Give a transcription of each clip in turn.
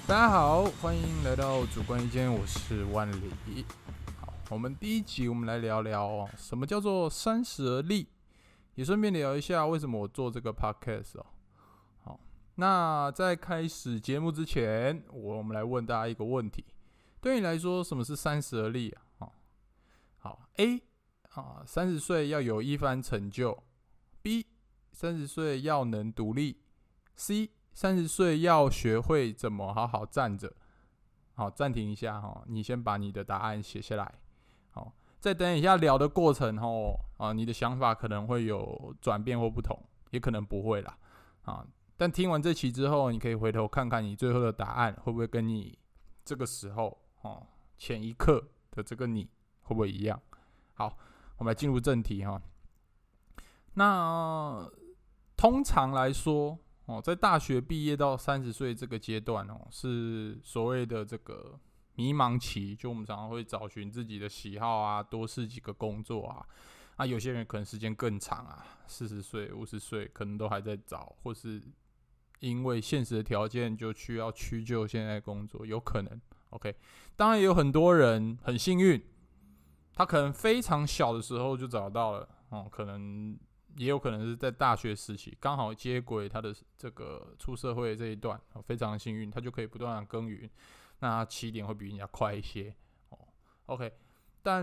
大家好，欢迎来到主观意见，我是万里。好，我们第一集我们来聊聊什么叫做三十而立，也顺便聊一下为什么我做这个 podcast 哦。好，那在开始节目之前，我们来问大家一个问题：对你来说，什么是三十而立啊？好 ，A 30岁要有一番成就 ；B 30岁要能独立 ；C 30岁要学会怎么好好站着。好，暂停一下哈，你先把你的答案写下来。好，再等一下聊的过程你的想法可能会有转变或不同，也可能不会啦。但听完这期之后，你可以回头看看你最后的答案会不会跟你这个时候前一刻的这个你会不会一样？好，我们来进入正题哈。那通常来说，在大学毕业到30岁这个阶段是所谓的这个迷茫期，就我们常常会找寻自己的喜好啊，多试几个工作啊。有些人可能时间更长40岁、50岁可能都还在找，或是因为现实的条件就需要屈就现在的工作，有可能。OK， 当然也有很多人很幸运，他可能非常小的时候就找到了可能。也有可能是在大学时期刚好接轨他的这个出社会这一段，非常幸运，他就可以不断的耕耘，那起点会比人家快一些。OK， 但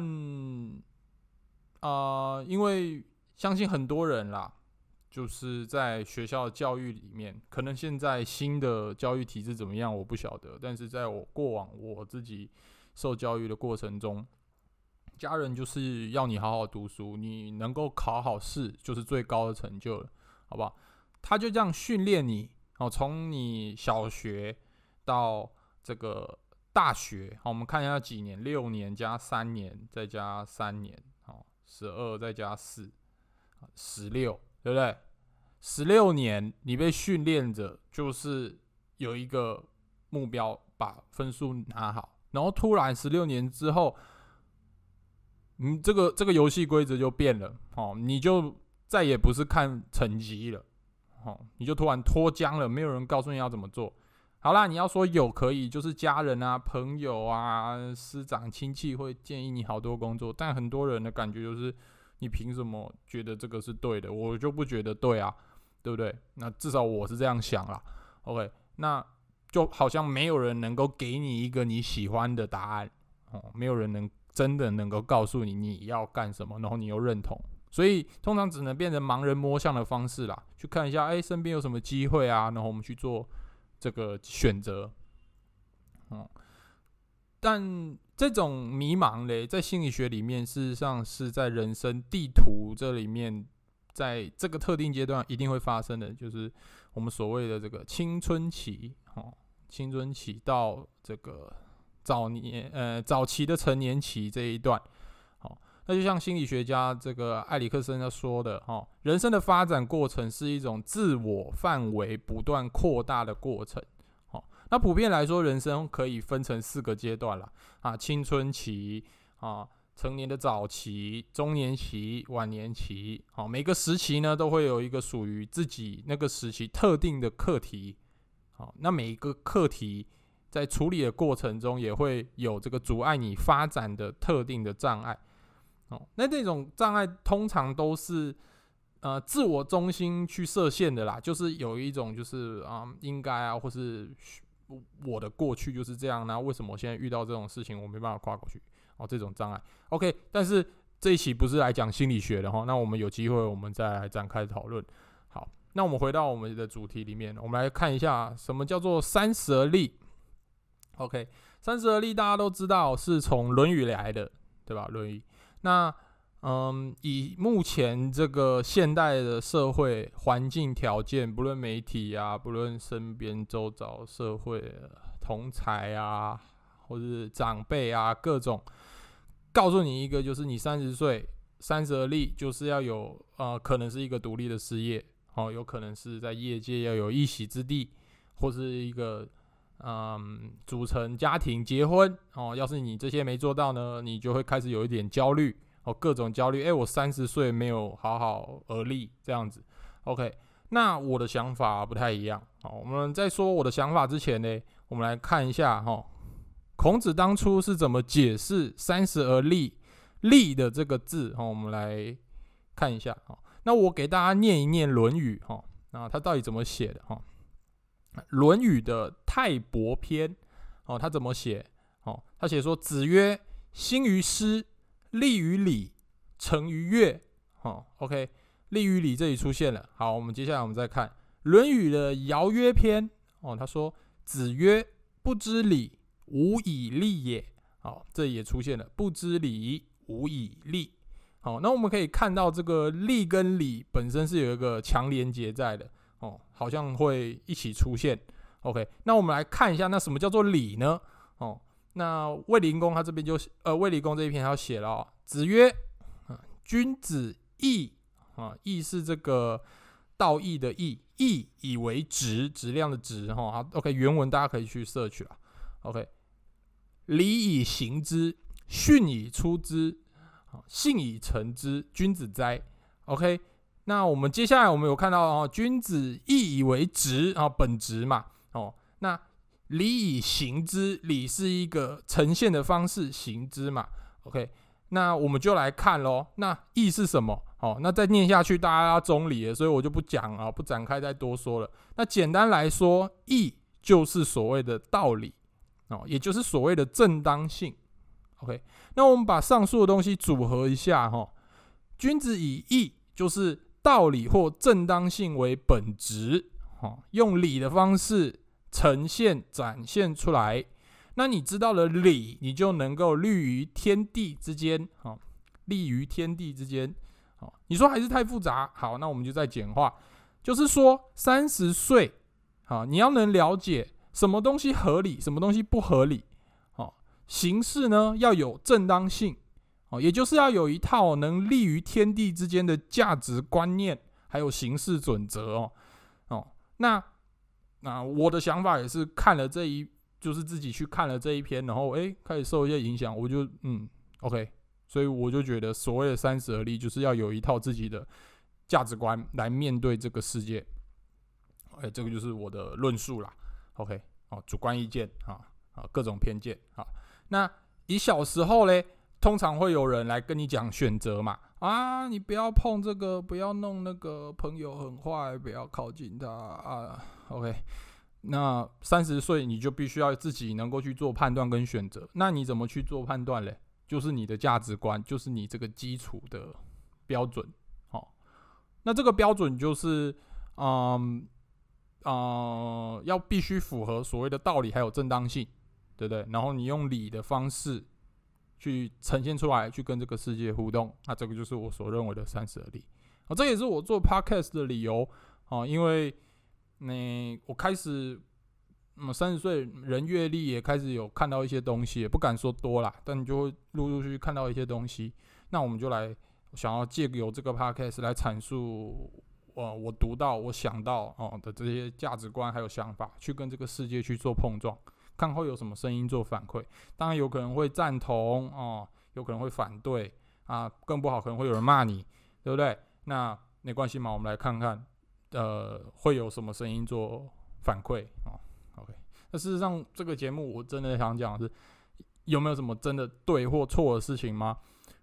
因为相信很多人啦，就是在学校的教育里面，可能现在新的教育体制怎么样我不晓得，但是在我过往我自己受教育的过程中，家人就是要你好好读书，你能够考好试就是最高的成就了，好不好？他就这样训练你从你小学到这个大学，我们看一下几年，6年加3年再加3年，12再加4，16，对不对？16年你被训练着，就是有一个目标，把分数拿好，然后突然16年之后。这个游戏规则就变了你就再也不是看成绩了你就突然脱缰了，没有人告诉你要怎么做。好啦，你要说有可以，就是家人啊、朋友啊、师长、亲戚会建议你好多工作，但很多人的感觉就是你凭什么觉得这个是对的？我就不觉得对啊，对不对？那至少我是这样想啦。OK， 那就好像没有人能够给你一个你喜欢的答案没有人真的能够告诉你要干什么，然后你又认同，所以通常只能变成盲人摸象的方式啦，去看一下，身边有什么机会啊，然后我们去做这个选择。但这种迷茫嘞，在心理学里面，事实上是在人生地图这里面，在这个特定阶段一定会发生的，就是我们所谓的这个青春期，青春期到这个。早期的成年期这一段，那就像心理学家这个艾里克森他说的，人生的发展过程是一种自我范围不断扩大的过程。那普遍来说，人生可以分成4个阶段啦，青春期成年的早期、中年期、晚年期，每个时期呢都会有一个属于自己那个时期特定的课题。那每一个课题。在处理的过程中，也会有这个阻碍你发展的特定的障碍。那这种障碍通常都是自我中心去设限的啦，就是有一种就是应该或是我的过去就是这样，那为什么我现在遇到这种事情我没办法跨过去这种障碍。OK， 但是这一期不是来讲心理学的那我们有机会我们再来展开讨论。好，那我们回到我们的主题里面，我们来看一下什么叫做30而立。OK， 30而立大家都知道是从《论语》来的，对吧？《论语》那以目前这个现代的社会环境条件，不论媒体不论身边周遭社会同侪或是长辈各种告诉你一个，就是你30岁30而立，就是要有可能是一个独立的事业有可能是在业界要有一席之地，或是一个。组成家庭结婚要是你这些没做到呢，你就会开始有一点焦虑各种焦虑，我30岁没有好好而立这样子。OK， 那我的想法不太一样好，我们在说我的想法之前呢，我们来看一下孔子当初是怎么解释30而立的这个字，我们来看一下。那我给大家念一念《论语》，那他到底怎么写的？《论语》的泰伯篇，他怎么写？他写说：“子曰：兴于诗，立于礼，成于乐。”OK， 立于礼这里出现了。好，我们接下来我们再看《论语》的尧曰篇，他说：“子曰：不知礼，无以立也。”这也出现了，不知礼，无以立。好，那我们可以看到这个立跟礼本身是有一个强连结在的，好像会一起出现。OK， 那我们来看一下，那什么叫做礼呢？那卫灵公他这边卫灵公这一篇他写了，子曰：君子义，义是这个道义的义，义以为质，质量的质。OK， 原文大家可以去search啦。OK， 礼以行之，训以出之，信以成之，君子哉。OK， 那我们接下来我们有看到君子义以为质，本质嘛。那礼以行之，礼是一个呈现的方式，行之嘛。OK， 那我们就来看咯，那义是什么？那再念下去大家要中理了，所以我就不讲了，不展开再多说了。那简单来说，义就是所谓的道理，也就是所谓的正当性。OK， 那我们把上述的东西组合一下，君子以义就是道理或正当性为本质，用礼的方式呈现展现出来。那你知道了礼，你就能够立于天地之间，立于天地之间。你说还是太复杂，好，那我们就再简化，就是说30岁，你要能了解什么东西合理，什么东西不合理。形式呢要有正当性，也就是要有一套能立于天地之间的价值观念，还有行事准则。那我的想法也是看了就是自己去看了这一篇，然后开始受一些影响，我就OK， 所以我就觉得所谓的30而立，就是要有一套自己的价值观来面对这个世界。这个就是我的论述啦。OK， 主观意见各种偏见。那以小时候嘞，通常会有人来跟你讲选择嘛，你不要碰这个，不要弄那个，朋友很坏，不要靠近他OK， 那30岁你就必须要自己能够去做判断跟选择。那你怎么去做判断嘞？就是你的价值观，就是你这个基础的标准。那这个标准就是要必须符合所谓的道理还有正当性，对不对？然后你用理的方式去呈现出来，去跟这个世界互动。那这个就是我所认为的30而立。这也是我做 podcast 的理由。因为我开始30岁人阅历也开始有看到一些东西，也不敢说多啦，但你就会陆陆续续看到一些东西。那我们就来想要借由这个 podcast 来阐述我读到我想到的这些价值观还有想法，去跟这个世界去做碰撞，看会有什么声音做反馈。当然有可能会赞同有可能会反对更不好可能会有人骂你，对不对？那没关系嘛，我们来看看会有什么声音做反馈。OK， 那事实上这个节目我真的想讲的是，有没有什么真的对或错的事情吗？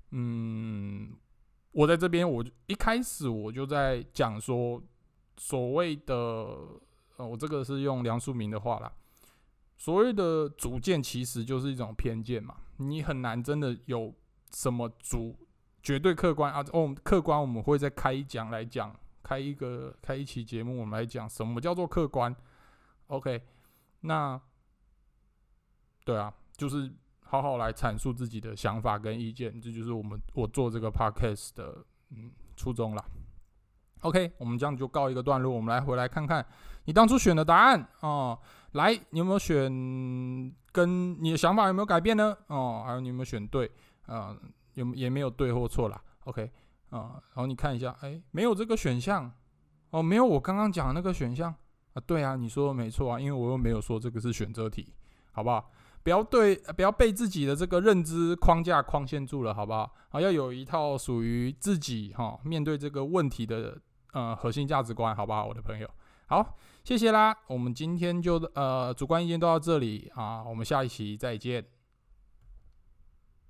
我在这边我一开始我就在讲说，所谓的我这个是用梁漱溟的话啦，所谓的主见其实就是一种偏见嘛，你很难真的有什么绝对客观客观我们会再开一讲来讲，开一期节目我们来讲什么叫做客观。OK， 那对就是好好来阐述自己的想法跟意见，这就是我做这个 podcast 的初衷啦。OK， 我们这样就告一个段落，我们来回来看看你当初选的答案来，你有没有选跟你的想法有没有改变呢？还有你有没有选对也没有对或错啦。OK， 然后你看一下，没有这个选项没有我刚刚讲的那个选项对你说的没错因为我又没有说这个是选择题，好不好？不要被自己的这个认知框架框限住了，好不好？要有一套属于自己面对这个问题的核心价值观，好不好，我的朋友？ 好，谢谢啦，我们今天就主观意见都到这里啊，我们下一期再见。